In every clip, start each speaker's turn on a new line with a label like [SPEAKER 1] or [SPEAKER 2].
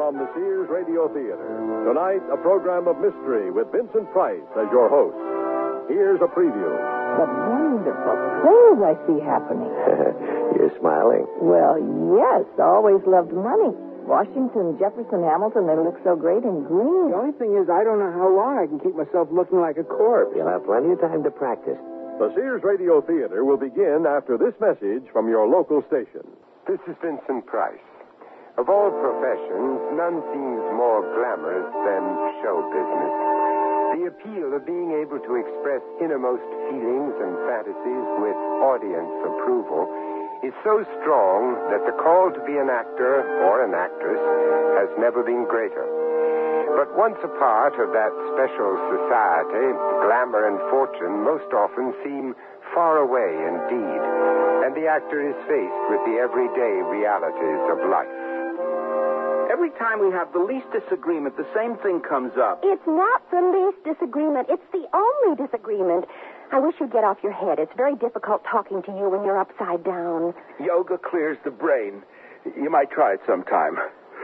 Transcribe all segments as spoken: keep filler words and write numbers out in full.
[SPEAKER 1] from the Sears Radio Theater. Tonight, a program of mystery with Vincent Price as your host. Here's a preview.
[SPEAKER 2] The wonderful things I see happening.
[SPEAKER 3] You're smiling.
[SPEAKER 2] Well, yes. Always loved money. Washington, Jefferson, Hamilton, they look so great in green.
[SPEAKER 4] The only thing is, I don't know how long I can keep myself looking like a corpse.
[SPEAKER 3] You'll have plenty of time to practice.
[SPEAKER 1] The Sears Radio Theater will begin after this message from your local station.
[SPEAKER 5] This is Vincent Price. Of all professions, none seems more glamorous than show business. The appeal of being able to express innermost feelings and fantasies with audience approval is so strong that the call to be an actor or an actress has never been greater. But once a part of that special society, glamour and fortune most often seem far away indeed, and the actor is faced with the everyday realities of life.
[SPEAKER 4] Every time we have the least disagreement, the same thing comes up.
[SPEAKER 6] It's not the least disagreement. It's the only disagreement. I wish you'd get off your head. It's very difficult talking to you when you're upside down.
[SPEAKER 4] Yoga clears the brain. You might try it sometime.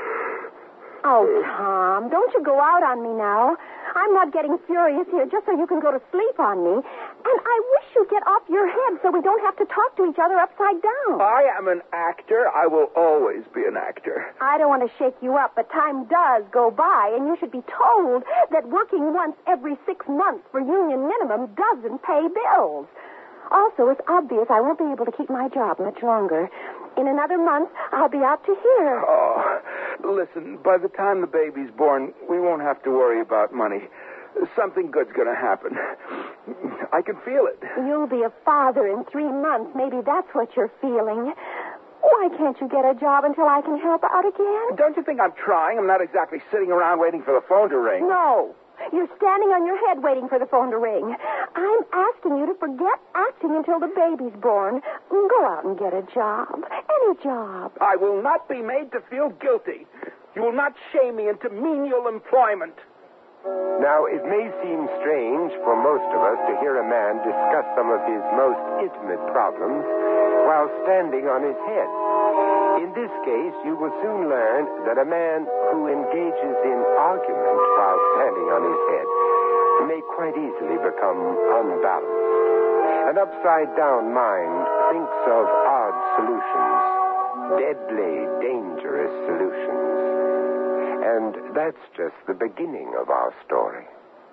[SPEAKER 6] Oh, Tom, don't you go out on me now. I'm not getting furious here just so you can go to sleep on me. And I wish you'd get off your head so we don't have to talk to each other upside down.
[SPEAKER 4] I am an actor. I will always be an actor.
[SPEAKER 6] I don't want to shake you up, but time does go by, and you should be told that working once every six months for union minimum doesn't pay bills. Also, it's obvious I won't be able to keep my job much longer. In another month, I'll be out to here.
[SPEAKER 4] Oh, listen, by the time the baby's born, we won't have to worry about money. Something good's going to happen. I can feel it.
[SPEAKER 6] You'll be a father in three months. Maybe that's what you're feeling. Why can't you get a job until I can help out again?
[SPEAKER 4] Don't you think I'm trying? I'm not exactly sitting around waiting for the phone to ring.
[SPEAKER 6] No. You're standing on your head waiting for the phone to ring. I'm asking you to forget acting until the baby's born. Go out and get a job. Any job.
[SPEAKER 4] I will not be made to feel guilty. You will not shame me into menial employment.
[SPEAKER 5] Now, it may seem strange for most of us to hear a man discuss some of his most intimate problems while standing on his head. In this case, you will soon learn that a man who engages in argument while standing on his head may quite easily become unbalanced. An upside-down mind thinks of odd solutions, deadly, dangerous solutions. And that's just the beginning of our story.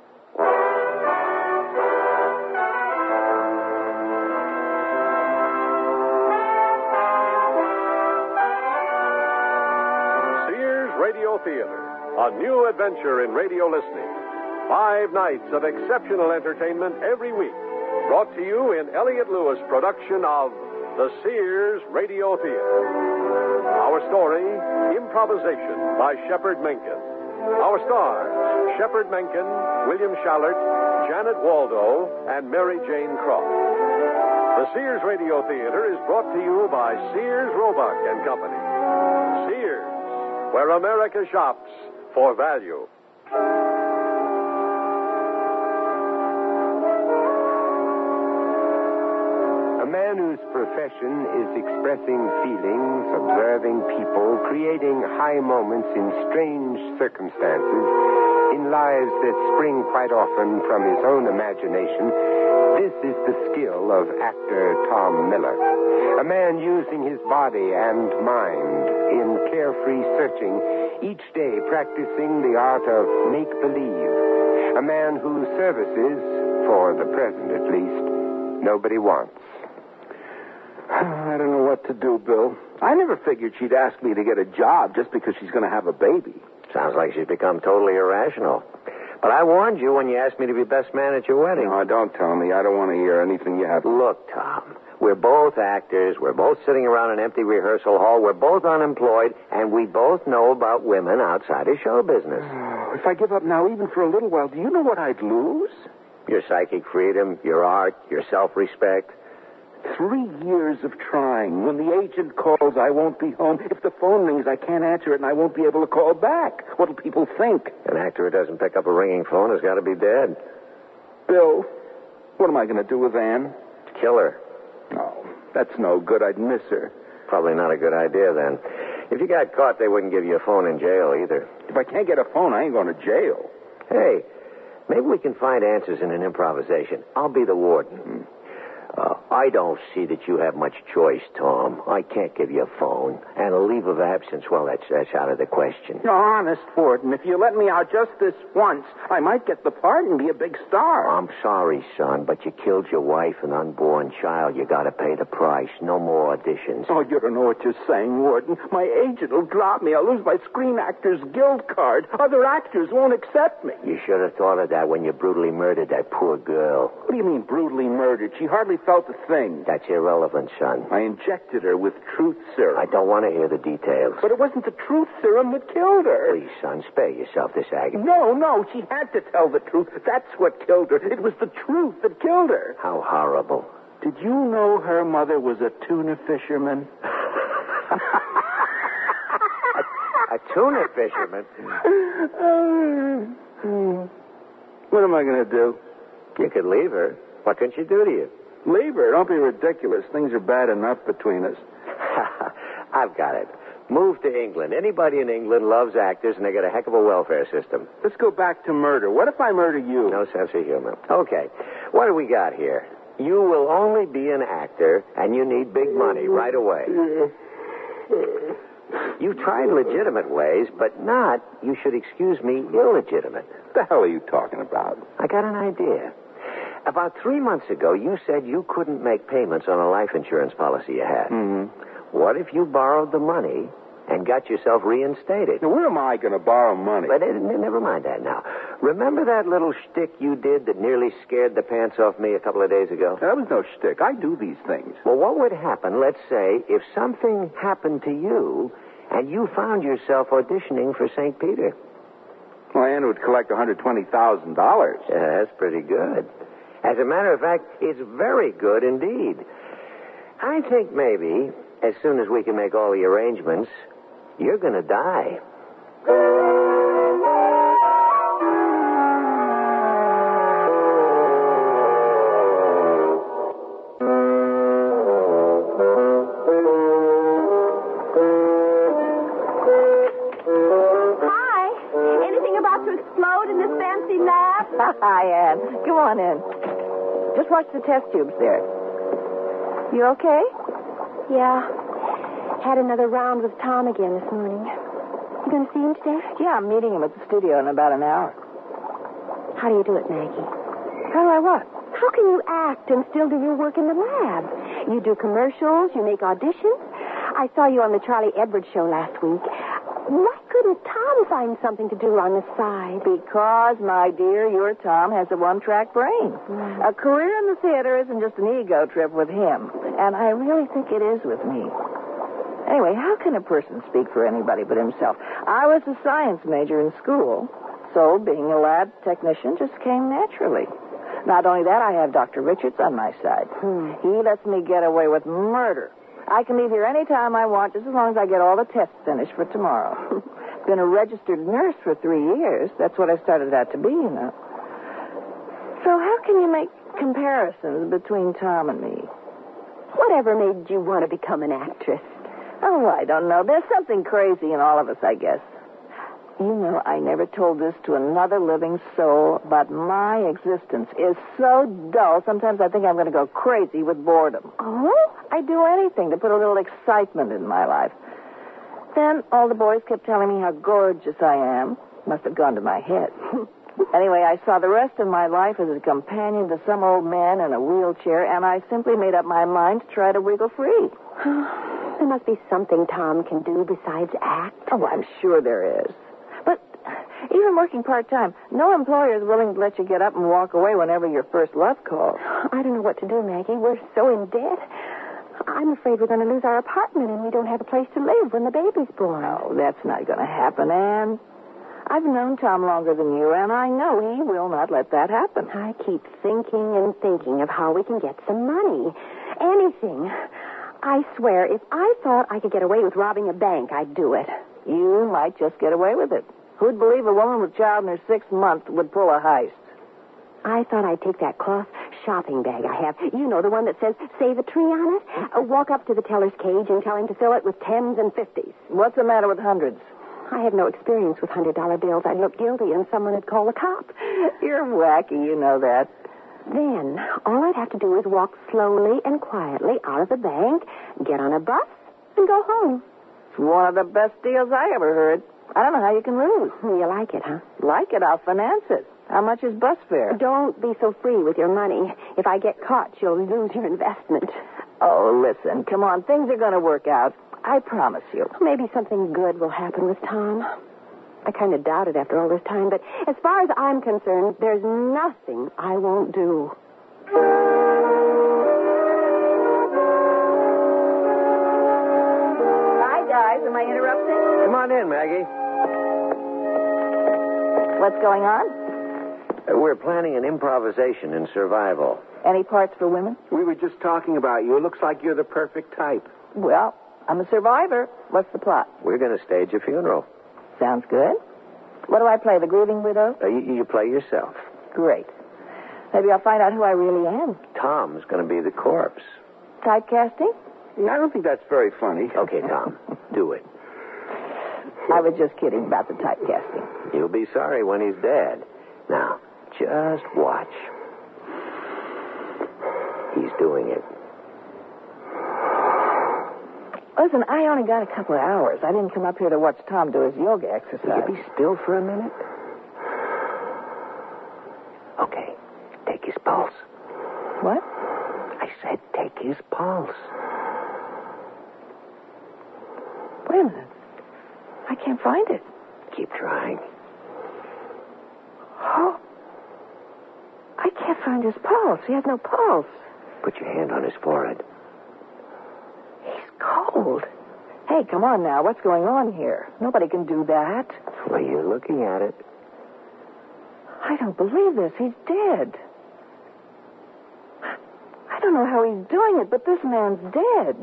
[SPEAKER 1] Sears Radio Theater, a new adventure in radio listening. Five nights of exceptional entertainment every week. Brought to you in Elliott Lewis production of the Sears Radio Theater. Our story, Improvisation by Shepard Menken. Our stars, Shepard Menken, William Shallert, Janet Waldo, and Mary Jane Croft. The Sears Radio Theater is brought to you by Sears Roebuck and Company. Sears, where America shops for value.
[SPEAKER 5] A man whose profession is expressing feelings, observing people, creating high moments in strange circumstances, in lives that spring quite often from his own imagination, this is the skill of actor Tom Miller. A man using his body and mind in carefree searching, each day practicing the art of make-believe. A man whose services, for the present at least, nobody wants.
[SPEAKER 4] I don't know what to do, Bill. I never figured she'd ask me to get a job just because she's going to have a baby.
[SPEAKER 3] Sounds like she's become totally irrational. But I warned you when you asked me to be best man at your wedding.
[SPEAKER 4] No, don't tell me. I don't want to hear anything you have.
[SPEAKER 3] Look, Tom, we're both actors. We're both sitting around an empty rehearsal hall. We're both unemployed, and we both know about women outside of show business.
[SPEAKER 4] Oh, if I give up now, even for a little while, do you know what I'd lose?
[SPEAKER 3] Your psychic freedom, your art, your self-respect.
[SPEAKER 4] Three years of trying. When the agent calls, I won't be home. If the phone rings, I can't answer it, and I won't be able to call back. What'll people think?
[SPEAKER 3] An actor who doesn't pick up a ringing phone has got to be dead.
[SPEAKER 4] Bill, what am I going to do with Anne?
[SPEAKER 3] Kill her.
[SPEAKER 4] No, that's no good. I'd miss her.
[SPEAKER 3] Probably not a good idea, then. If you got caught, they wouldn't give you a phone in jail either.
[SPEAKER 4] If I can't get a phone, I ain't going to jail.
[SPEAKER 3] Hey, maybe we can find answers in an improvisation. I'll be the warden.
[SPEAKER 4] Hmm.
[SPEAKER 3] Uh, I don't see that you have much choice, Tom. I can't give you a phone. And a leave of absence, well, that's, that's out of the question.
[SPEAKER 4] No, honest, Warden, if you let me out just this once, I might get the part and be a big star.
[SPEAKER 3] I'm sorry, son, but you killed your wife and unborn child. You got to pay the price. No more auditions.
[SPEAKER 4] Oh, you don't know what you're saying, Warden. My agent will drop me. I'll lose my Screen Actors Guild card. Other actors won't accept me.
[SPEAKER 3] You should have thought of that when you brutally murdered that poor girl.
[SPEAKER 4] What do you mean, brutally murdered? She hardly felt a thing.
[SPEAKER 3] That's irrelevant, son.
[SPEAKER 4] I injected her with truth serum.
[SPEAKER 3] I don't want to hear the details.
[SPEAKER 4] But it wasn't the truth serum that killed her.
[SPEAKER 3] Please, son, spare yourself this agony.
[SPEAKER 4] No, no, she had to tell the truth. That's what killed her. It was the truth that killed her.
[SPEAKER 3] How horrible.
[SPEAKER 4] Did you know her mother was a tuna fisherman?
[SPEAKER 3] a, a tuna fisherman?
[SPEAKER 4] What am I going to do?
[SPEAKER 3] You could leave her. What can she do to you?
[SPEAKER 4] Leave her. Don't be ridiculous. Things are bad enough between us.
[SPEAKER 3] I've got it. Move to England. Anybody in England loves actors, and they got a heck of a welfare system.
[SPEAKER 4] Let's go back to murder. What if I murder you?
[SPEAKER 3] No sense of humor. Okay. What do we got here? You will only be an actor, and you need big money right away. You tried legitimate ways, but not, you should excuse me, illegitimate.
[SPEAKER 4] What the hell are you talking about?
[SPEAKER 3] I got an idea. About three months ago, you said you couldn't make payments on a life insurance policy you had.
[SPEAKER 4] Mm-hmm.
[SPEAKER 3] What if you borrowed the money and got yourself reinstated?
[SPEAKER 4] Now, where am I going to borrow money?
[SPEAKER 3] But uh, never mind that now. Remember that little shtick you did that nearly scared the pants off me a couple of days ago?
[SPEAKER 4] That was no shtick. I do these things.
[SPEAKER 3] Well, what would happen, let's say, if something happened to you and you found yourself auditioning for Saint Peter?
[SPEAKER 4] Well, Ann would collect one hundred twenty thousand dollars.
[SPEAKER 3] Yeah, that's pretty good. As a matter of fact, it's very good indeed. I think maybe, as soon as we can make all the arrangements, you're going to die.
[SPEAKER 6] Hi. Anything about to explode in this fancy lab?
[SPEAKER 2] Hi, Ann. Come on in. Just watch the test tubes there. You okay?
[SPEAKER 6] Yeah. Had another round with Tom again this morning. You going to see him today?
[SPEAKER 2] Yeah, I'm meeting him at the studio in about an hour.
[SPEAKER 6] How do you do it, Maggie?
[SPEAKER 2] How do I what?
[SPEAKER 6] How can you act and still do your work in the lab? You do commercials, you make auditions. I saw you on the Charlie Edwards show last week. Why couldn't Tom find something to do on the side?
[SPEAKER 2] Because, my dear, your Tom has a one-track brain.
[SPEAKER 6] Mm.
[SPEAKER 2] A career in the theater isn't just an ego trip with him. And I really think it is with me. Anyway, how can a person speak for anybody but himself? I was a science major in school, so being a lab technician just came naturally. Not only that, I have Doctor Richards on my side.
[SPEAKER 6] Hmm.
[SPEAKER 2] He lets me get away with murder. I can leave here any time I want, just as long as I get all the tests finished for tomorrow. Been a registered nurse for three years. That's what I started out to be, you know. So how can you make comparisons between Tom and me?
[SPEAKER 6] Whatever made you want to become an actress?
[SPEAKER 2] Oh, I don't know. There's something crazy in all of us, I guess. You know, I never told this to another living soul, but my existence is so dull, sometimes I think I'm going to go crazy with boredom.
[SPEAKER 6] Oh?
[SPEAKER 2] I'd do anything to put a little excitement in my life. Then all the boys kept telling me how gorgeous I am. Must have gone to my head. Anyway, I saw the rest of my life as a companion to some old man in a wheelchair, and I simply made up my mind to try to wiggle free.
[SPEAKER 6] There must be something Tom can do besides act.
[SPEAKER 2] Oh, I'm sure there is. But even working part-time, no employer is willing to let you get up and walk away whenever your first love calls.
[SPEAKER 6] I don't know what to do, Maggie. We're so in debt. I'm afraid we're going to lose our apartment and we don't have a place to live when the baby's born.
[SPEAKER 2] Oh, that's not going to happen, Anne. I've known Tom longer than you, and I know he will not let that happen.
[SPEAKER 6] I keep thinking and thinking of how we can get some money. Anything. I swear, if I thought I could get away with robbing a bank, I'd do it.
[SPEAKER 2] You might just get away with it. Who'd believe a woman with a child in her sixth month would pull a heist?
[SPEAKER 6] I thought I'd take that cloth shopping bag I have. You know, the one that says Save a Tree on it? Uh, walk up to the teller's cage and tell him to fill it with tens and fifties.
[SPEAKER 2] What's the matter with hundreds?
[SPEAKER 6] I have no experience with hundred-dollar bills. I'd look guilty and someone would call the cops.
[SPEAKER 2] You're wacky, you know that.
[SPEAKER 6] Then, all I'd have to do is walk slowly and quietly out of the bank, get on a bus, and go home.
[SPEAKER 2] It's one of the best deals I ever heard. I don't know how you can lose.
[SPEAKER 6] You like it, huh?
[SPEAKER 2] Like it, I'll finance it. How much is bus fare?
[SPEAKER 6] Don't be so free with your money. If I get caught, you'll lose your investment.
[SPEAKER 2] Oh, listen, come on. Things are going to work out. I promise you.
[SPEAKER 6] Maybe something good will happen with Tom. I kind of doubt it after all this time, but as far as I'm concerned, there's nothing I won't do.
[SPEAKER 2] Hi, guys. Am I interrupting?
[SPEAKER 3] Come on in, Maggie.
[SPEAKER 2] What's going on?
[SPEAKER 3] Uh, we're planning an improvisation in survival.
[SPEAKER 2] Any parts for women?
[SPEAKER 7] We were just talking about you. It looks like you're the perfect type.
[SPEAKER 2] Well, I'm a survivor. What's the plot?
[SPEAKER 3] We're going to stage a funeral.
[SPEAKER 2] Sounds good. What do I play, the grieving widow?
[SPEAKER 3] Uh, you, you play yourself.
[SPEAKER 2] Great. Maybe I'll find out who I really am.
[SPEAKER 3] Tom's going to be the corpse.
[SPEAKER 2] Typecasting?
[SPEAKER 7] I don't think that's very funny.
[SPEAKER 3] Okay, Tom, do it.
[SPEAKER 2] I was just kidding about the typecasting.
[SPEAKER 3] You'll be sorry when he's dead. Now, just watch. He's doing it.
[SPEAKER 2] Listen, I only got a couple of hours. I didn't come up here to watch Tom do his yoga exercise.
[SPEAKER 3] Will you be still for a minute? Okay, take his pulse.
[SPEAKER 2] What?
[SPEAKER 3] I said take his pulse.
[SPEAKER 2] Wait a minute. I can't find it.
[SPEAKER 3] Keep trying.
[SPEAKER 2] Oh. I can't find his pulse. He has no pulse.
[SPEAKER 3] Put your hand on his forehead.
[SPEAKER 2] He's cold. Hey, come on now. What's going on here? Nobody can do that.
[SPEAKER 3] Well, you're looking at it.
[SPEAKER 2] I don't believe this. He's dead. I don't know how he's doing it, but this man's dead.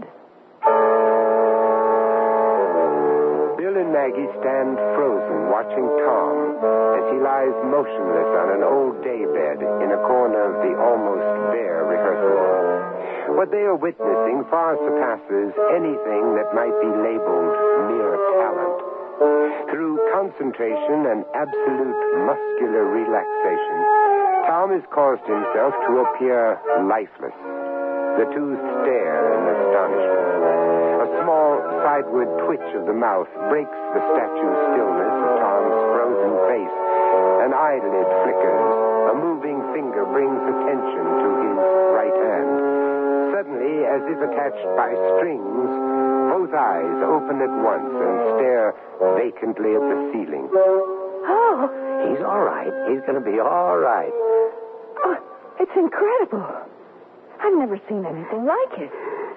[SPEAKER 5] Bill and Maggie stand frozen, watching Tom as he lies motionless on an old daybed in a corner of the almost bare rehearsal room. What they are witnessing far surpasses anything that might be labeled mere talent. Through concentration and absolute muscular relaxation, Tom has caused himself to appear lifeless. The two stare in astonishment. A small sideward twitch of the mouth breaks the statue's stillness of Tom's frozen face. An eyelid flickers. A moving finger brings attention to his right hand. Suddenly, as if attached by strings, both eyes open at once and stare vacantly at the ceiling.
[SPEAKER 2] Oh,
[SPEAKER 3] He's all right. He's going to be all right.
[SPEAKER 2] oh, it's incredible. I've never seen anything like it.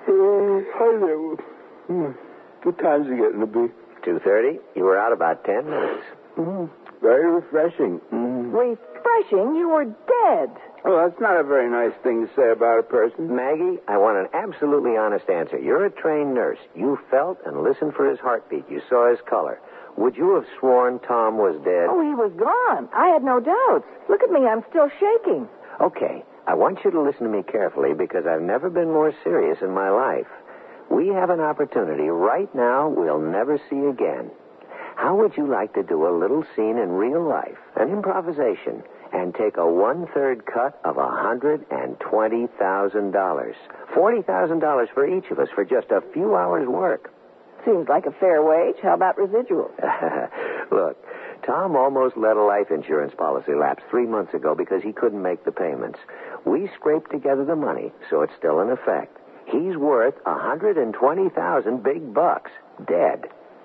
[SPEAKER 4] Uh, hi there. Hmm. What time's it getting to be?
[SPEAKER 3] two thirty. You were out about ten minutes.
[SPEAKER 4] Mm, very refreshing. Mm.
[SPEAKER 2] Refreshing? You were dead.
[SPEAKER 4] Well, that's not a very nice thing to say about a person.
[SPEAKER 3] Maggie, I want an absolutely honest answer. You're a trained nurse. You felt and listened for his heartbeat. You saw his color. Would you have sworn Tom was dead?
[SPEAKER 2] Oh, he was gone. I had no doubts. Look at me. I'm still shaking.
[SPEAKER 3] Okay. I want you to listen to me carefully because I've never been more serious in my life. We have an opportunity right now we'll never see again. How would you like to do a little scene in real life, an improvisation, and take a one-third cut of one hundred twenty thousand dollars? forty thousand dollars for each of us for just a few hours' work.
[SPEAKER 2] Seems like a fair wage. How about residuals?
[SPEAKER 3] Look, Tom almost let a life insurance policy lapse three months ago because he couldn't make the payments. We scraped together the money, so it's still in effect. He's worth one hundred twenty thousand big bucks, dead.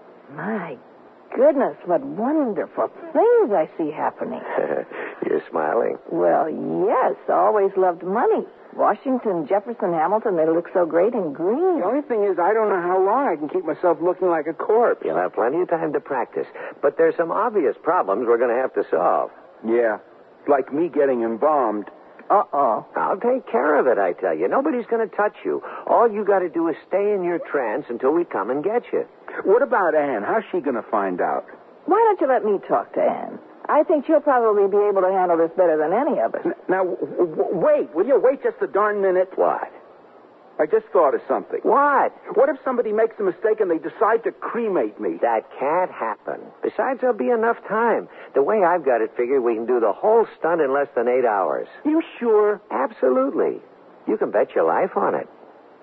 [SPEAKER 2] My goodness, what wonderful things I see happening.
[SPEAKER 3] You're smiling.
[SPEAKER 2] Well, yes, always loved money. Washington, Jefferson, Hamilton, they look so great in green.
[SPEAKER 7] The only thing is, I don't know how long I can keep myself looking like a corpse.
[SPEAKER 3] You'll have plenty of time to practice. But there's some obvious problems we're going to have to solve.
[SPEAKER 7] Yeah, like me getting embalmed.
[SPEAKER 2] Uh-oh.
[SPEAKER 3] I'll take care of it, I tell you. Nobody's going to touch you. All you got to do is stay in your trance until we come and get you.
[SPEAKER 7] What about Anne? How's she going to find out?
[SPEAKER 2] Why don't you let me talk to Anne? I think she'll probably be able to handle this better than any of us.
[SPEAKER 7] N- Now, w- w- wait. Will you wait just a darn minute?
[SPEAKER 3] What?
[SPEAKER 7] I just thought of something.
[SPEAKER 3] What?
[SPEAKER 7] What if somebody makes a mistake and they decide to cremate me?
[SPEAKER 3] That can't happen. Besides, there'll be enough time. The way I've got it figured, we can do the whole stunt in less than eight hours.
[SPEAKER 7] You sure?
[SPEAKER 3] Absolutely. You can bet your life on it.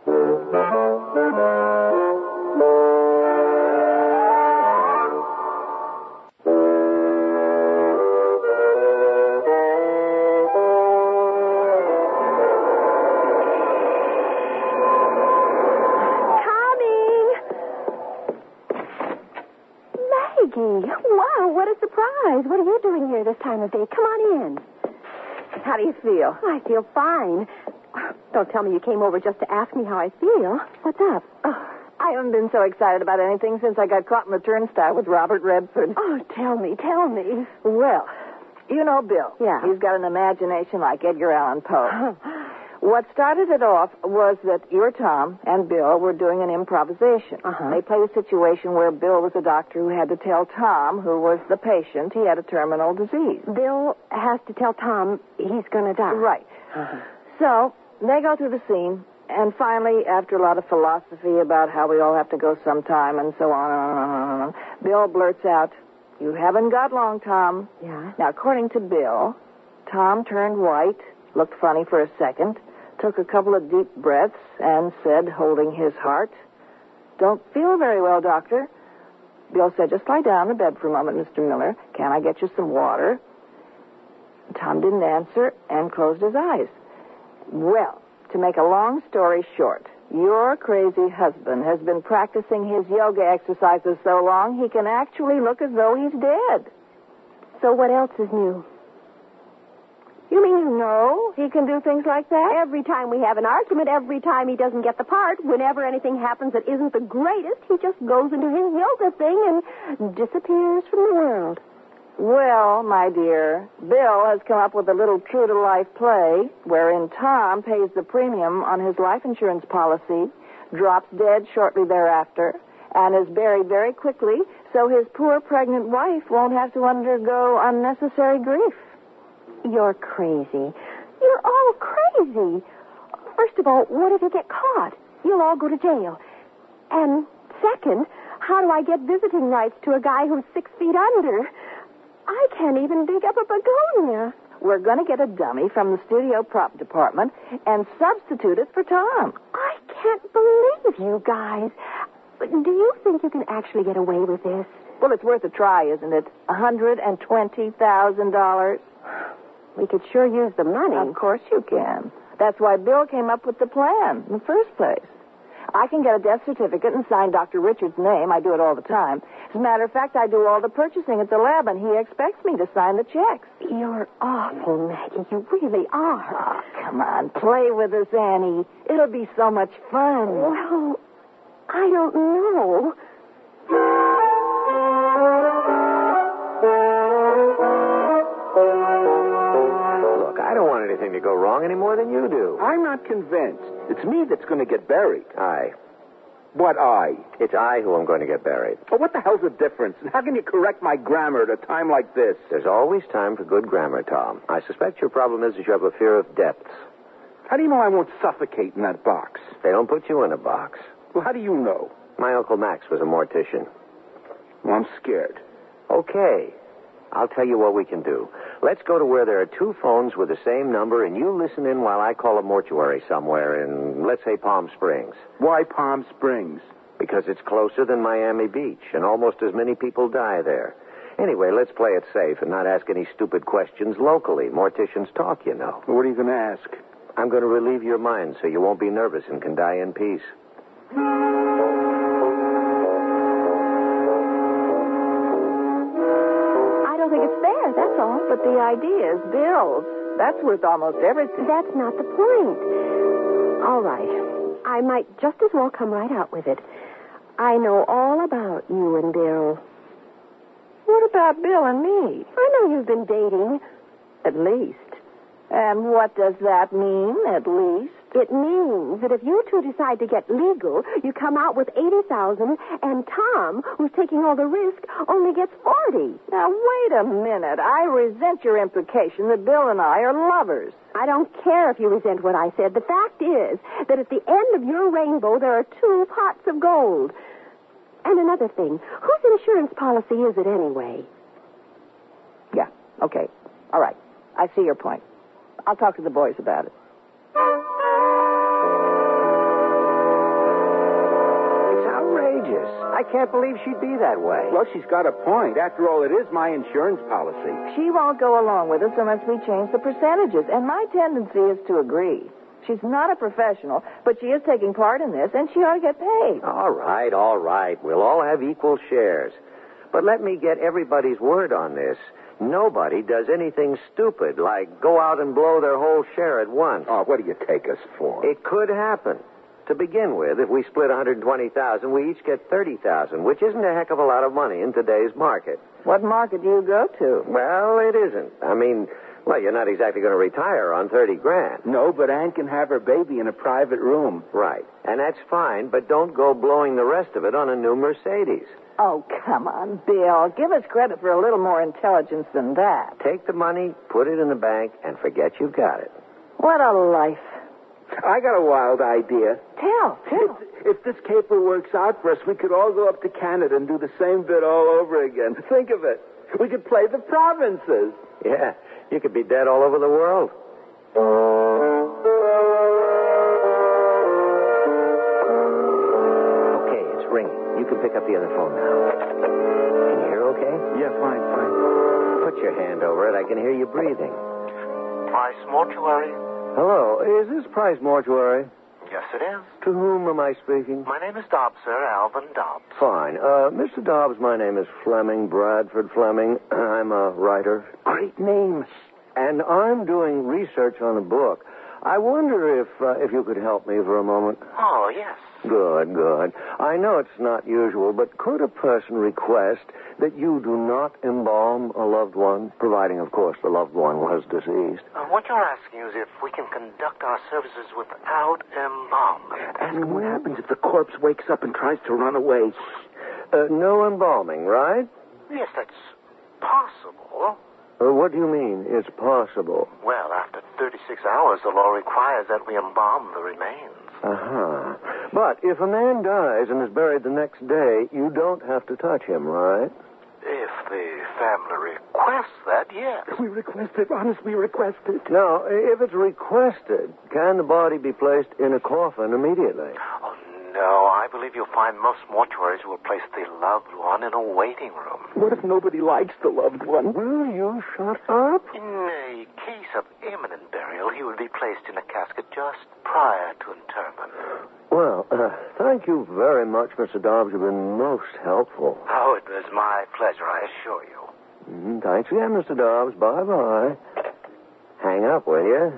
[SPEAKER 6] Wow, what a surprise. What are you doing here this time of day? Come on in.
[SPEAKER 2] How do you feel?
[SPEAKER 6] I feel fine. Don't tell me you came over just to ask me how I feel. What's up?
[SPEAKER 2] Oh, I haven't been so excited about anything since I got caught in the turnstile with Robert Redford.
[SPEAKER 6] Oh, tell me, tell me.
[SPEAKER 2] Well, you know Bill.
[SPEAKER 6] Yeah.
[SPEAKER 2] He's got an imagination like Edgar Allan Poe. What started it off was that your Tom and Bill were doing an improvisation.
[SPEAKER 6] Uh-huh.
[SPEAKER 2] They played a situation where Bill was a doctor who had to tell Tom, who was the patient, he had a terminal disease.
[SPEAKER 6] Bill has to tell Tom he's going to die.
[SPEAKER 2] Right.
[SPEAKER 6] Uh-huh.
[SPEAKER 2] So they go through the scene, and finally, after a lot of philosophy about how we all have to go sometime and so on, and on, and on, Bill blurts out, "You haven't got long, Tom."
[SPEAKER 6] Yeah?
[SPEAKER 2] Now, according to Bill, Tom turned white, looked funny for a second, took a couple of deep breaths, and said, holding his heart, "Don't feel very well, doctor." Bill said, "Just lie down in bed for a moment, Mister Miller. Can I get you some water?" Tom didn't answer and closed his eyes. Well, to make a long story short, your crazy husband has been practicing his yoga exercises so long he can actually look as though he's dead.
[SPEAKER 6] So what else is new?
[SPEAKER 2] You mean you know he can do things like that?
[SPEAKER 6] Every time we have an argument, every time he doesn't get the part, whenever anything happens that isn't the greatest, he just goes into his yoga thing and disappears from the world.
[SPEAKER 2] Well, my dear, Bill has come up with a little true-to-life play wherein Tom pays the premium on his life insurance policy, drops dead shortly thereafter, and is buried very quickly so his poor pregnant wife won't have to undergo unnecessary grief.
[SPEAKER 6] You're crazy. You're all crazy. First of all, what if you get caught? You'll all go to jail. And second, how do I get visiting rights to a guy who's six feet under? I can't even dig up a begonia.
[SPEAKER 2] We're going to get a dummy from the studio prop department and substitute it for Tom.
[SPEAKER 6] I can't believe you guys. Do you think you can actually get away with this?
[SPEAKER 2] Well, it's worth a try, isn't it? one hundred twenty thousand dollars.
[SPEAKER 6] We could sure use the money.
[SPEAKER 2] Of course you can. That's why Bill came up with the plan in the first place. I can get a death certificate and sign Doctor Richard's name. I do it all the time. As a matter of fact, I do all the purchasing at the lab, and he expects me to sign the checks.
[SPEAKER 6] You're awful, Maggie. You really are.
[SPEAKER 2] Oh, come on. Play with us, Annie. It'll be so much fun.
[SPEAKER 6] Well, I don't know.
[SPEAKER 3] Look, I don't want anything to go wrong any more than you do.
[SPEAKER 7] I'm not convinced. It's me that's going to get buried.
[SPEAKER 3] I.
[SPEAKER 7] What I?
[SPEAKER 3] It's I who am going to get buried.
[SPEAKER 7] Well, what the hell's the difference? And how can you correct my grammar at a time like this?
[SPEAKER 3] There's always time for good grammar, Tom. I suspect your problem is that you have a fear of depths.
[SPEAKER 7] How do you know I won't suffocate in that box?
[SPEAKER 3] They don't put you in a box.
[SPEAKER 7] Well, how do you know?
[SPEAKER 3] My Uncle Max was a mortician.
[SPEAKER 7] Well, I'm scared.
[SPEAKER 3] Okay. I'll tell you what we can do. Let's go to where there are two phones with the same number, and you listen in while I call a mortuary somewhere in, let's say, Palm Springs.
[SPEAKER 7] Why Palm Springs?
[SPEAKER 3] Because it's closer than Miami Beach, and almost as many people die there. Anyway, let's play it safe and not ask any stupid questions locally. Morticians talk, you know.
[SPEAKER 7] Well, what are you going to ask?
[SPEAKER 3] I'm going to relieve your mind so you won't be nervous and can die in peace.
[SPEAKER 2] I don't think it's fair, that's all. But the idea is Bill's. That's worth almost everything.
[SPEAKER 6] That's not the point. All right. I might just as well come right out with it. I know all about you and Bill.
[SPEAKER 2] What about Bill and me?
[SPEAKER 6] I know you've been dating.
[SPEAKER 2] At least. And what does that mean, at least?
[SPEAKER 6] It means that if you two decide to get legal, you come out with eighty thousand dollars, and Tom, who's taking all the risk, only gets forty.
[SPEAKER 2] Now, wait a minute. I resent your implication that Bill and I are lovers.
[SPEAKER 6] I don't care if you resent what I said. The fact is that at the end of your rainbow, there are two pots of gold. And another thing, whose insurance policy is it anyway?
[SPEAKER 2] Yeah, okay. All right. I see your point. I'll talk to the boys about it.
[SPEAKER 3] It's outrageous. I can't believe she'd be that way.
[SPEAKER 7] Well, she's got a point. After all, it is my insurance policy.
[SPEAKER 2] She won't go along with us unless we change the percentages, and my tendency is to agree. She's not a professional, but she is taking part in this, and she ought to get paid.
[SPEAKER 3] All right, all right. We'll all have equal shares. But let me get everybody's word on this. Nobody does anything stupid, like go out and blow their whole share at once.
[SPEAKER 4] Oh, what do you take us for?
[SPEAKER 3] It could happen. To begin with, if we split one hundred twenty thousand dollars, we each get thirty thousand dollars, which isn't a heck of a lot of money in today's market.
[SPEAKER 2] What market do you go to?
[SPEAKER 3] Well, it isn't. I mean, well, you're not exactly going to retire on thirty grand.
[SPEAKER 7] No, but Ann can have her baby in a private room.
[SPEAKER 3] Right. And that's fine, but don't go blowing the rest of it on a new Mercedes.
[SPEAKER 2] Oh, come on, Bill. Give us credit for a little more intelligence than that.
[SPEAKER 3] Take the money, put it in the bank, and forget you got it.
[SPEAKER 2] What a life.
[SPEAKER 7] I got a wild idea.
[SPEAKER 2] Tell, tell.
[SPEAKER 7] If, if this caper works out for us, we could all go up to Canada and do the same bit all over again. Think of it. We could play the provinces.
[SPEAKER 3] Yeah, you could be dead all over the world. Okay, it's ringing. You can pick up the other phone now. Can you hear okay?
[SPEAKER 7] Yeah, fine, fine.
[SPEAKER 3] Put your hand over it. I can hear you breathing.
[SPEAKER 8] Price Mortuary?
[SPEAKER 3] Hello, is this Price Mortuary?
[SPEAKER 8] Yes, it is.
[SPEAKER 3] To whom am I speaking?
[SPEAKER 8] My name is Dobbs, sir. Alvin Dobbs.
[SPEAKER 3] Fine. Uh, Mister Dobbs, my name is Fleming, Bradford Fleming. I'm a writer.
[SPEAKER 7] Great name.
[SPEAKER 3] And I'm doing research on a book. I wonder if uh, if you could help me for a moment.
[SPEAKER 8] Oh, yes.
[SPEAKER 3] Good, good. I know it's not usual, but could a person request that you do not embalm a loved one, providing, of course, the loved one was deceased?
[SPEAKER 8] Uh, what you're asking is if we can conduct our services without embalming.
[SPEAKER 7] Ask him what happens if the corpse wakes up and tries to run away.
[SPEAKER 3] Uh, no embalming, right?
[SPEAKER 8] Yes, that's possible.
[SPEAKER 3] Uh, what do you mean, it's possible?
[SPEAKER 8] Well, after thirty-six hours, the law requires that we embalm the remains.
[SPEAKER 3] Uh-huh. But if a man dies and is buried the next day, you don't have to touch him, right?
[SPEAKER 8] If the family requests that, yes.
[SPEAKER 7] We request it. Honest, we request it.
[SPEAKER 3] Now, if it's requested, can the body be placed in a coffin immediately?
[SPEAKER 8] Oh, no. I believe you'll find most mortuaries will place the loved one in a waiting room.
[SPEAKER 7] What if nobody likes the loved one?
[SPEAKER 3] Will you shut up?
[SPEAKER 8] In a case of imminent burial, he would be placed in a casket just prior to interment.
[SPEAKER 3] Well, uh, thank you very much, Mister Dobbs. You've been most helpful.
[SPEAKER 8] Oh, it was my pleasure, I assure you.
[SPEAKER 3] Mm, thanks again, Mister Dobbs. Bye-bye. Hang up, will you?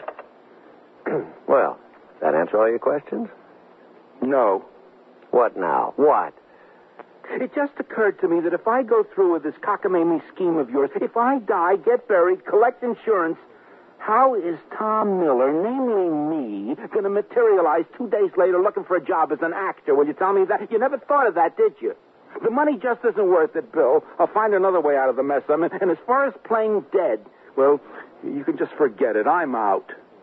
[SPEAKER 3] Well, that answer all your questions?
[SPEAKER 7] No.
[SPEAKER 3] What now? What?
[SPEAKER 7] It just occurred to me that if I go through with this cockamamie scheme of yours, if I die, get buried, collect insurance, how is Tom Miller, namely me, going to materialize two days later looking for a job as an actor? Will you tell me that? You never thought of that, did you? The money just isn't worth it, Bill. I'll find another way out of the mess I'm in. And as far as playing dead, well, you can just forget it. I'm out.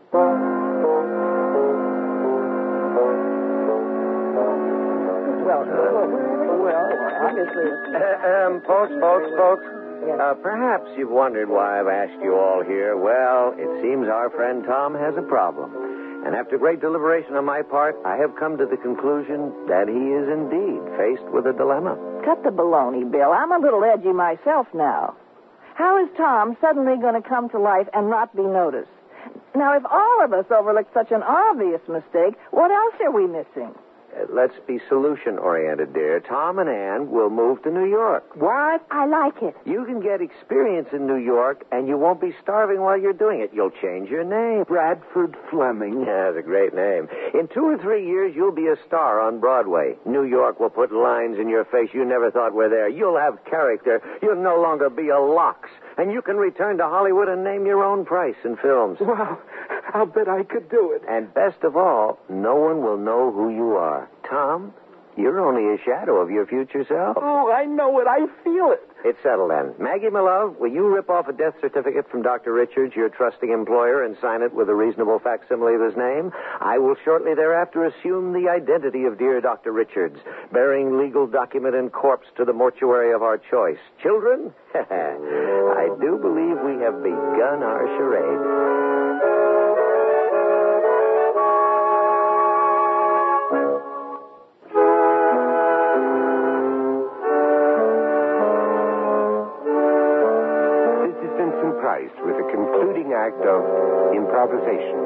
[SPEAKER 2] Well, uh, well, obviously.
[SPEAKER 3] Uh, um, folks, folks, folks. Uh, perhaps you've wondered why I've asked you all here. Well, it seems our friend Tom has a problem. And after great deliberation on my part, I have come to the conclusion that he is indeed faced with a dilemma.
[SPEAKER 2] Cut the baloney, Bill. I'm a little edgy myself now. How is Tom suddenly going to come to life and not be noticed? Now, if all of us overlooked such an obvious mistake, what else are we missing?
[SPEAKER 3] Uh, let's be solution-oriented, dear. Tom and Ann will move to New York.
[SPEAKER 7] What?
[SPEAKER 6] I like it.
[SPEAKER 3] You can get experience in New York, and you won't be starving while you're doing it. You'll change your name.
[SPEAKER 7] Bradford Fleming.
[SPEAKER 3] Yeah, that's a great name. In two or three years, you'll be a star on Broadway. New York will put lines in your face you never thought were there. You'll have character. You'll no longer be a lox. And you can return to Hollywood and name your own price in films.
[SPEAKER 7] Wow. I'll bet I could do it.
[SPEAKER 3] And best of all, no one will know who you are. Tom, you're only a shadow of your future self.
[SPEAKER 7] Oh, I know it. I feel it.
[SPEAKER 3] It's settled then. Maggie, my love, will you rip off a death certificate from Doctor Richards, your trusting employer, and sign it with a reasonable facsimile of his name? I will shortly thereafter assume the identity of dear Doctor Richards, bearing legal document and corpse to the mortuary of our choice. Children, I do believe we have begun our charade.
[SPEAKER 5] With a concluding act of improvisation.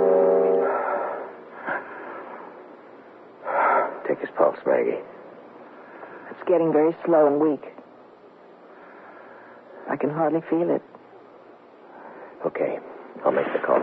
[SPEAKER 3] Take his pulse, Maggie.
[SPEAKER 2] It's getting very slow and weak. I can hardly feel it.
[SPEAKER 3] Okay, I'll make the call.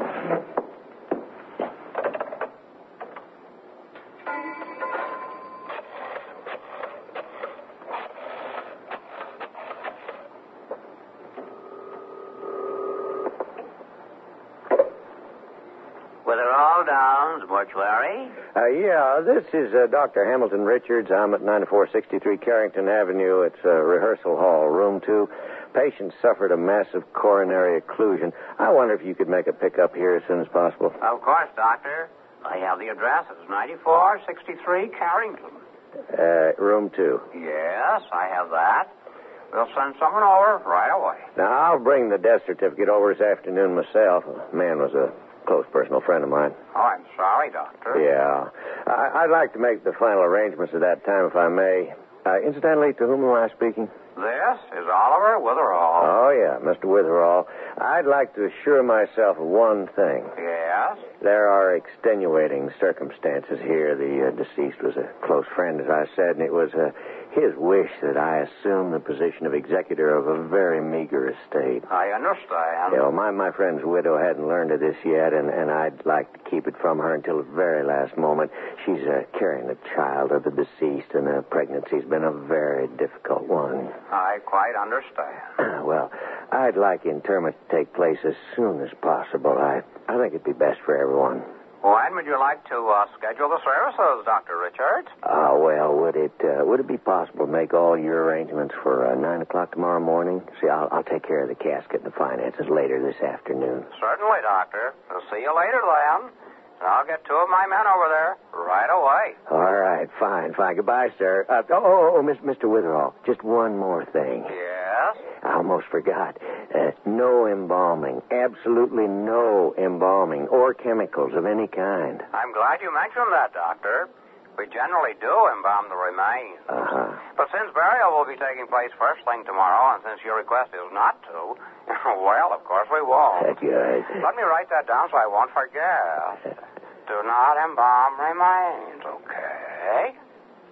[SPEAKER 8] Mortuary?
[SPEAKER 3] Uh, yeah, this is uh, Doctor Hamilton Richards. I'm at ninety-four sixty-three Carrington Avenue. It's uh, rehearsal hall, room two. Patient suffered a massive coronary occlusion. I wonder if you could make a pickup here as soon as possible.
[SPEAKER 8] Of course, Doctor. I have the address. It's ninety-four sixty-three Carrington.
[SPEAKER 3] Uh, room two.
[SPEAKER 8] Yes, I have that. We'll send someone over right away.
[SPEAKER 3] Now, I'll bring the death certificate over this afternoon myself. The man was a close personal friend of mine.
[SPEAKER 8] Oh, I'm sorry, Doctor.
[SPEAKER 3] Yeah. I- I'd like to make the final arrangements at that time, if I may. Uh, incidentally, to whom am I speaking?
[SPEAKER 8] This is Oliver Witherall.
[SPEAKER 3] Oh, yeah, Mister Witherall. I'd like to assure myself of one thing.
[SPEAKER 8] Yes?
[SPEAKER 3] There are extenuating circumstances here. The uh, deceased was a close friend, as I said, and it was uh, his wish that I assume the position of executor of a very meager estate.
[SPEAKER 8] I understand.
[SPEAKER 3] You know, my, my friend's widow hadn't learned of this yet, and, and I'd like to keep it from her until the very last moment. She's uh, carrying a child of the deceased, and the pregnancy's been a very difficult one.
[SPEAKER 8] I quite understand.
[SPEAKER 3] Well, I'd like interment to take place as soon as possible. I, I think it'd be best for everyone.
[SPEAKER 8] When would you like to uh, schedule the services, Doctor Richards?
[SPEAKER 3] Ah, uh, well, would it uh, would it be possible to make all your arrangements for uh, nine o'clock tomorrow morning? See, I'll, I'll take care of the casket and the finances later this afternoon.
[SPEAKER 8] Certainly, Doctor. I'll see you later, then. I'll get two of my men over there right away.
[SPEAKER 3] All right, fine, fine. Goodbye, sir. Uh, oh, oh, oh, Mister Witherall, just one more thing.
[SPEAKER 8] Yes?
[SPEAKER 3] I almost forgot. Uh, no embalming. Absolutely no embalming or chemicals of any kind.
[SPEAKER 8] I'm glad you mentioned that, Doctor. We generally do embalm the remains.
[SPEAKER 3] Uh-huh.
[SPEAKER 8] But since burial will be taking place first thing tomorrow, and since your request is not to, well, of course we won't.
[SPEAKER 3] Good.
[SPEAKER 8] Let me write that down so I won't forget. Do not embalm remains, okay?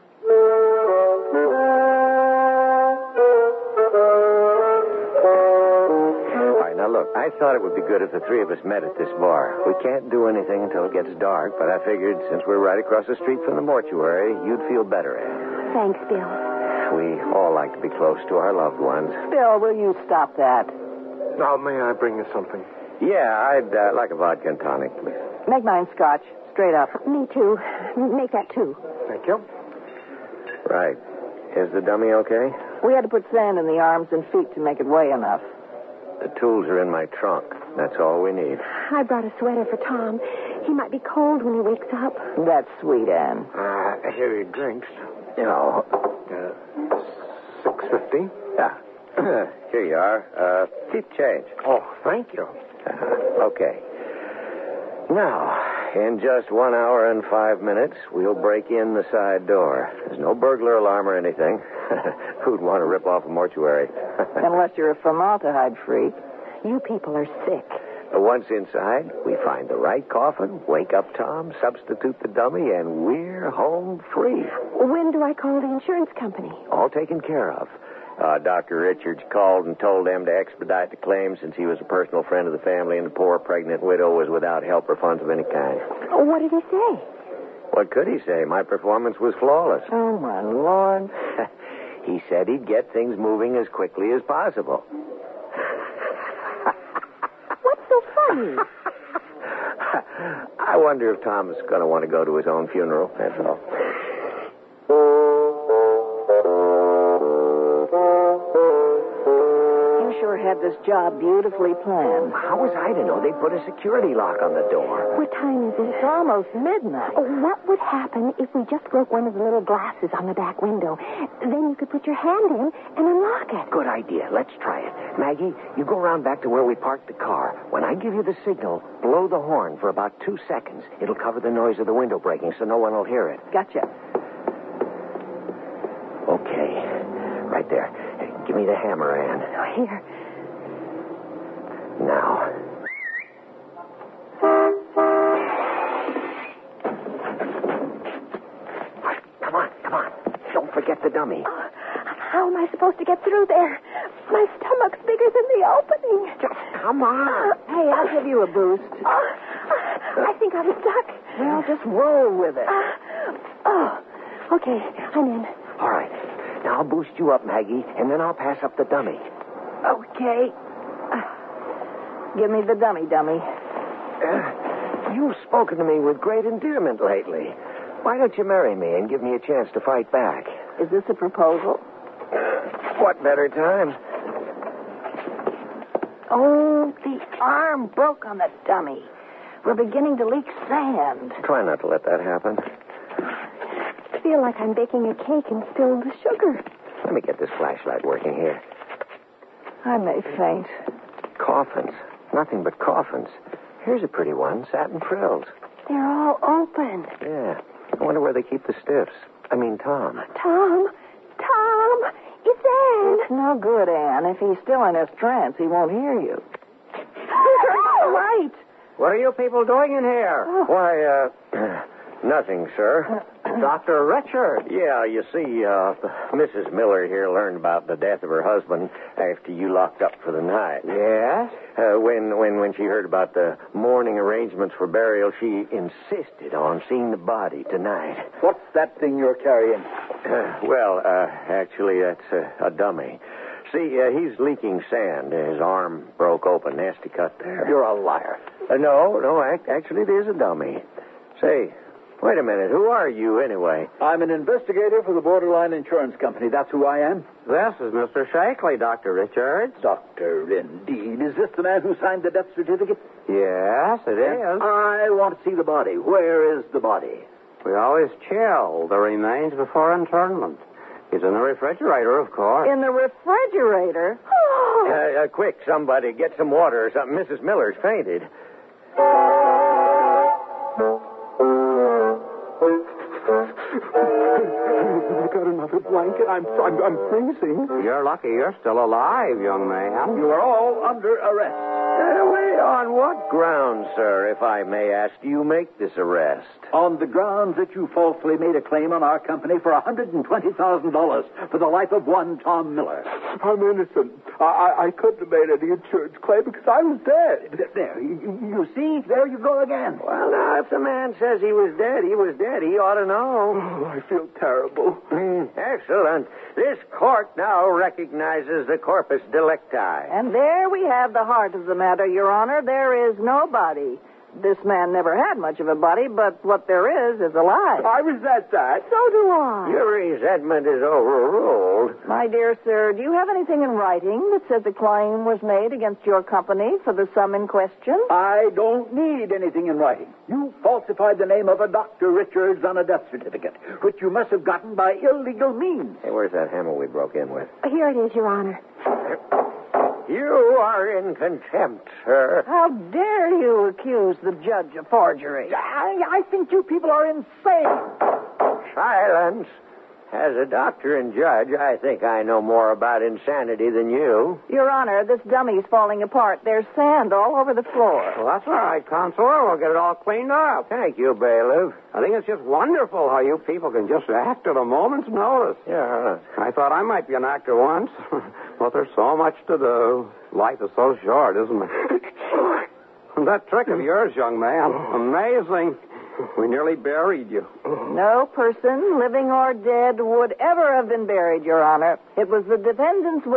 [SPEAKER 3] All right, now look, I thought it would be good if the three of us met at this bar. We can't do anything until it gets dark, but I figured since we're right across the street from the mortuary, you'd feel better at it.
[SPEAKER 6] Thanks, Bill.
[SPEAKER 3] We all like to be close to our loved ones.
[SPEAKER 2] Bill, will you stop that?
[SPEAKER 7] Now, may I bring you something?
[SPEAKER 3] Yeah, I'd uh, like a vodka and tonic, please.
[SPEAKER 2] Make mine scotch. Straight up.
[SPEAKER 6] Me too. Make that too.
[SPEAKER 7] Thank you.
[SPEAKER 3] Right. Is the dummy okay?
[SPEAKER 2] We had to put sand in the arms and feet to make it weigh enough.
[SPEAKER 3] The tools are in my trunk. That's all we need.
[SPEAKER 6] I brought a sweater for Tom. He might be cold when he wakes up.
[SPEAKER 2] That's sweet, Anne.
[SPEAKER 7] Uh, here he drinks.
[SPEAKER 3] You know.
[SPEAKER 7] Uh, six fifty.
[SPEAKER 3] Yeah. Here you are. Uh, keep change.
[SPEAKER 7] Oh, thank you.
[SPEAKER 3] Uh, okay. Now, in just one hour and five minutes, we'll break in the side door. There's no burglar alarm or anything. Who'd want to rip off a mortuary?
[SPEAKER 2] Unless you're a formaldehyde freak.
[SPEAKER 6] You people are sick.
[SPEAKER 3] Once inside, we find the right coffin, wake up Tom, substitute the dummy, and we're home free.
[SPEAKER 6] When do I call the insurance company?
[SPEAKER 3] All taken care of. Uh, Doctor Richards called and told them to expedite the claim since he was a personal friend of the family and the poor pregnant widow was without help or funds of any kind.
[SPEAKER 6] What did he say?
[SPEAKER 3] What could he say? My performance was flawless.
[SPEAKER 2] Oh, my Lord.
[SPEAKER 3] He said he'd get things moving as quickly as possible.
[SPEAKER 6] What's so funny?
[SPEAKER 3] I wonder if Tom's going to want to go to his own funeral. That's all.
[SPEAKER 2] You sure had this job beautifully planned.
[SPEAKER 3] How was I to know they put a security lock on the door?
[SPEAKER 6] What time is it?
[SPEAKER 2] It's almost midnight.
[SPEAKER 6] Oh, what would happen if we just broke one of the little glasses on the back window? Then you could put your hand in and unlock it.
[SPEAKER 3] Good idea. Let's try it. Maggie, you go around back to where we parked the car. When I give you the signal, blow the horn for about two seconds. It'll cover the noise of the window breaking so no one will hear it.
[SPEAKER 2] Gotcha.
[SPEAKER 3] Okay. Right there. Hey, give me the hammer, Ann.
[SPEAKER 6] Oh, here.
[SPEAKER 3] Now. Come on, come on. Don't forget the dummy.
[SPEAKER 6] Oh, how am I supposed to get through there? My stomach's bigger than the opening.
[SPEAKER 3] Just come on.
[SPEAKER 2] Hey, I'll give you a boost.
[SPEAKER 6] Oh, I think I'm stuck.
[SPEAKER 2] Well, just roll with it.
[SPEAKER 6] Uh, oh, okay. I'm in.
[SPEAKER 3] All right. Now I'll boost you up, Maggie, and then I'll pass up the dummy.
[SPEAKER 2] Okay. Give me the dummy, dummy.
[SPEAKER 3] Uh, you've spoken to me with great endearment lately. Why don't you marry me and give me a chance to fight back?
[SPEAKER 2] Is this a proposal?
[SPEAKER 3] What better time?
[SPEAKER 2] Oh, the arm broke on the dummy. We're beginning to leak sand.
[SPEAKER 3] Try not to let that happen.
[SPEAKER 6] I feel like I'm baking a cake and spilled the sugar.
[SPEAKER 3] Let me get this flashlight working here.
[SPEAKER 2] I may faint.
[SPEAKER 3] Coffins. Nothing but coffins. Here's a pretty one, satin frills.
[SPEAKER 6] They're all open.
[SPEAKER 3] Yeah. I wonder where they keep the stiffs. I mean, Tom.
[SPEAKER 6] Tom? Tom? It's Ann.
[SPEAKER 2] It's no good, Ann. If he's still in his trance, he won't hear you.
[SPEAKER 6] Right.
[SPEAKER 3] What are you people doing in here?
[SPEAKER 2] Oh.
[SPEAKER 3] Why, uh, nothing, sir.
[SPEAKER 7] Doctor Richard.
[SPEAKER 3] Yeah, you see, uh, Missus Miller here learned about the death of her husband after you locked up for the night.
[SPEAKER 7] Yes?
[SPEAKER 3] Uh, when, when, when she heard about the mourning arrangements for burial, she insisted on seeing the body tonight.
[SPEAKER 7] What's that thing you're carrying?
[SPEAKER 3] Uh, well, uh, actually, that's a, a dummy. See, uh, he's leaking sand. His arm broke open. Nasty cut there.
[SPEAKER 7] You're a liar.
[SPEAKER 3] Uh, no, no, ac- actually, it is a dummy. Say, wait a minute. Who are you, anyway?
[SPEAKER 7] I'm an investigator for the Borderline Insurance Company. That's who I am.
[SPEAKER 8] This is Mister Shakley, Doctor Richards.
[SPEAKER 7] Doctor, indeed. Is this the man who signed the death certificate?
[SPEAKER 8] Yes, it is.
[SPEAKER 7] I want to see the body. Where is the body?
[SPEAKER 8] We always chill the remains before internment. It's in the refrigerator, of course.
[SPEAKER 2] In the refrigerator?
[SPEAKER 3] Uh, uh, quick, somebody, get some water or something. Missus Miller's fainted.
[SPEAKER 4] I've got another blanket. I'm, I'm, I'm freezing.
[SPEAKER 8] You're lucky you're still alive, young man.
[SPEAKER 7] You are all under arrest.
[SPEAKER 3] Uh, wait, on what grounds, sir, if I may ask, do you make this arrest?
[SPEAKER 7] On the grounds that you falsely made a claim on our company for one hundred twenty thousand dollars for the life of one Tom Miller.
[SPEAKER 4] I'm innocent. I, I, I couldn't have made any insurance claim because I was dead.
[SPEAKER 7] There, you, you see? There you go again.
[SPEAKER 3] Well, now, if the man says he was dead, he was dead. He ought to know.
[SPEAKER 4] Oh, I feel terrible.
[SPEAKER 3] Mm, excellent. This court now recognizes the corpus delicti.
[SPEAKER 2] And there we have the heart of the matter, Your Honor. There is no body. This man never had much of a body, but what there is is alive.
[SPEAKER 4] I resent that.
[SPEAKER 6] So do I.
[SPEAKER 3] Your resentment is overruled.
[SPEAKER 2] My dear sir, do you have anything in writing that says the claim was made against your company for the sum in question?
[SPEAKER 7] I don't need anything in writing. You falsified the name of a Doctor Richards on a death certificate, which you must have gotten by illegal means.
[SPEAKER 3] Hey, where's that hammer we broke in with?
[SPEAKER 6] Here it is, Your Honor.
[SPEAKER 3] You are in contempt, sir.
[SPEAKER 2] How dare you accuse the judge of forgery?
[SPEAKER 7] I, I think you people are insane.
[SPEAKER 3] Silence. As a doctor and judge, I think I know more about insanity than you.
[SPEAKER 2] Your Honor, this dummy's falling apart. There's sand all over the floor.
[SPEAKER 8] Well, that's all right, Counselor. We'll get it all cleaned up.
[SPEAKER 3] Thank you, bailiff.
[SPEAKER 8] I think it's just wonderful how you people can just act at a moment's notice.
[SPEAKER 3] Yeah.
[SPEAKER 8] I thought I might be an actor once, but there's so much to do. Life is so short, isn't it? That trick of yours, young man, amazing. We nearly buried you.
[SPEAKER 2] No person, living or dead, would ever have been buried, Your Honor. It was the defendant's wish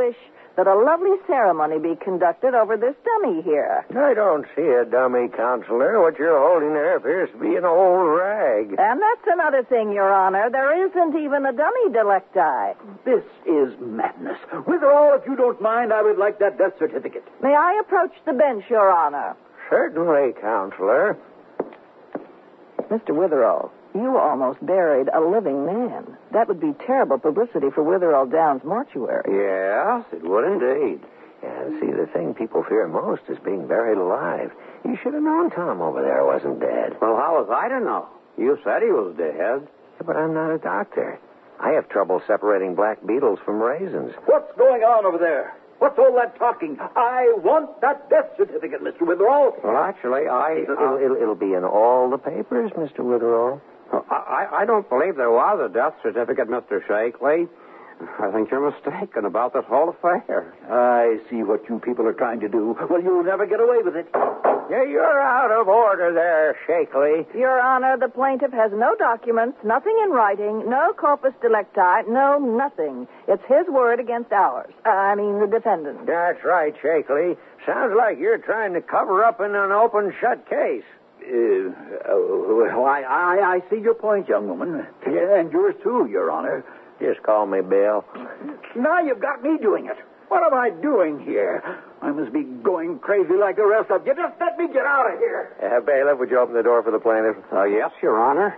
[SPEAKER 2] that a lovely ceremony be conducted over this dummy here.
[SPEAKER 3] I don't see a dummy, Counselor. What you're holding there appears to be an old rag.
[SPEAKER 2] And that's another thing, Your Honor. There isn't even a dummy delecti.
[SPEAKER 7] This is madness. Witherall, if you don't mind, I would like that death certificate.
[SPEAKER 2] May I approach the bench, Your Honor?
[SPEAKER 3] Certainly, Counselor.
[SPEAKER 2] Mister Witherall, you almost buried a living man. That would be terrible publicity for Witherall Downs Mortuary.
[SPEAKER 3] Yes, it would indeed. And see, the thing people fear most is being buried alive. You should have known Tom over there wasn't dead.
[SPEAKER 8] Well, how was I to know? You said he was dead.
[SPEAKER 3] Yeah, but I'm not a doctor. I have trouble separating black beetles from raisins.
[SPEAKER 7] What's going on over there? What's all that talking? I want that death certificate, Mister Witherall.
[SPEAKER 8] Well, actually, I...
[SPEAKER 3] It'll, it'll, it'll, it'll be in all the papers, Mister Witherall.
[SPEAKER 8] I, I don't believe there was a death certificate, Mister Shakely. I think you're mistaken about this whole affair.
[SPEAKER 7] I see what you people are trying to do. Well, you'll never get away with it.
[SPEAKER 3] Yeah, you're out of order there, Shakely.
[SPEAKER 2] Your Honor, the plaintiff has no documents, nothing in writing, no corpus delicti, no nothing. It's his word against ours. Uh, I mean, the defendant.
[SPEAKER 3] That's right, Shakely. Sounds like you're trying to cover up in an open-shut case.
[SPEAKER 7] Uh, well, I, I, I see your point, young woman. Yeah, and yours, too, Your Honor.
[SPEAKER 3] Just call me Bill.
[SPEAKER 7] Now you've got me doing it. What am I doing here? I must be going crazy like the rest of you. Just let me get out of here.
[SPEAKER 3] Uh, bailiff, would you open the door for the plaintiff?
[SPEAKER 8] Uh, yes, Your Honor.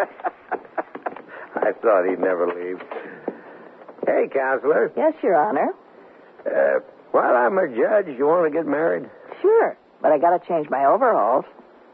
[SPEAKER 3] I thought he'd never leave. Hey, Counselor.
[SPEAKER 2] Yes, Your Honor.
[SPEAKER 3] Uh, while I'm a judge, you want to get married?
[SPEAKER 2] Sure, but I got to change my overalls.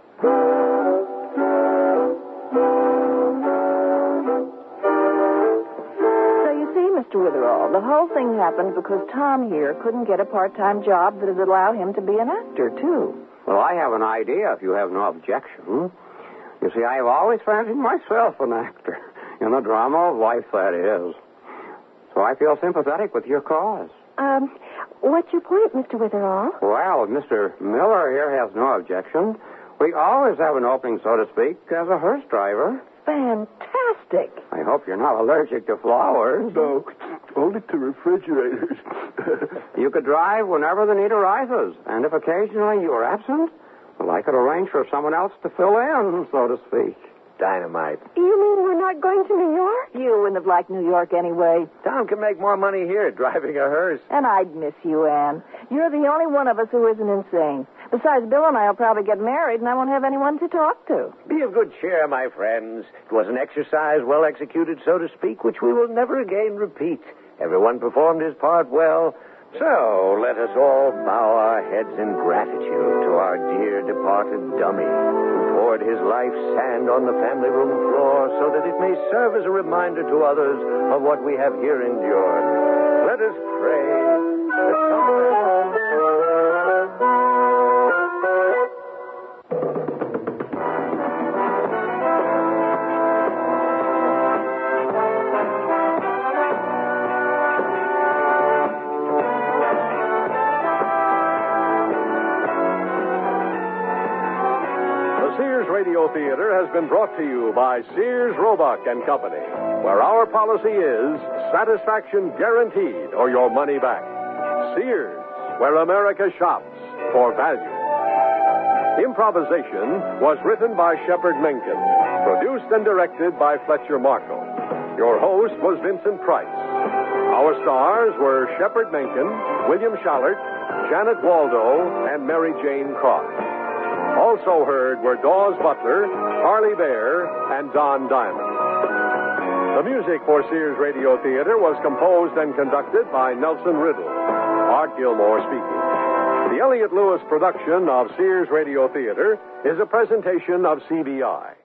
[SPEAKER 2] Mister Witherall, the whole thing happened because Tom here couldn't get a part-time job that would allow him to be an actor, too.
[SPEAKER 8] Well, I have an idea, if you have no objection. You see, I have always fancied myself an actor. In the drama of life, that is. So I feel sympathetic with your cause.
[SPEAKER 6] Um, what's your point, Mister Witherall?
[SPEAKER 8] Well, Mister Miller here has no objection. We always have an opening, so to speak, as a hearse driver.
[SPEAKER 2] Fantastic.
[SPEAKER 8] I hope you're not allergic to flowers.
[SPEAKER 4] No, only to refrigerators.
[SPEAKER 8] You could drive whenever the need arises. And if occasionally you are absent, well, I could arrange for someone else to fill in, so to speak.
[SPEAKER 3] Dynamite.
[SPEAKER 6] You mean we're not going to New York?
[SPEAKER 2] You wouldn't have liked New York anyway.
[SPEAKER 3] Tom can make more money here driving a hearse.
[SPEAKER 2] And I'd miss you, Anne. You're the only one of us who isn't insane. Besides, Bill and I will probably get married, and I won't have anyone to talk to.
[SPEAKER 3] Be of good cheer, my friends. It was an exercise well executed, so to speak, which we will never again repeat. Everyone performed his part well. So let us all bow our heads in gratitude to our dear departed dummy, who poured his life's sand on the family room floor so that it may serve as a reminder to others of what we have here endured. Let us pray that someone...
[SPEAKER 1] Radio Theater has been brought to you by Sears, Roebuck and Company, where our policy is satisfaction guaranteed or your money back. Sears, where America shops for value. Improvisation was written by Shepard Menken, produced and directed by Fletcher Markle. Your host was Vincent Price. Our stars were Shepard Menken, William Schallert, Janet Waldo, and Mary Jane Croft. Also heard were Dawes Butler, Harley Bear, and Don Diamond. The music for Sears Radio Theater was composed and conducted by Nelson Riddle. Art Gilmore speaking. The Elliott Lewis production of Sears Radio Theater is a presentation of C B I.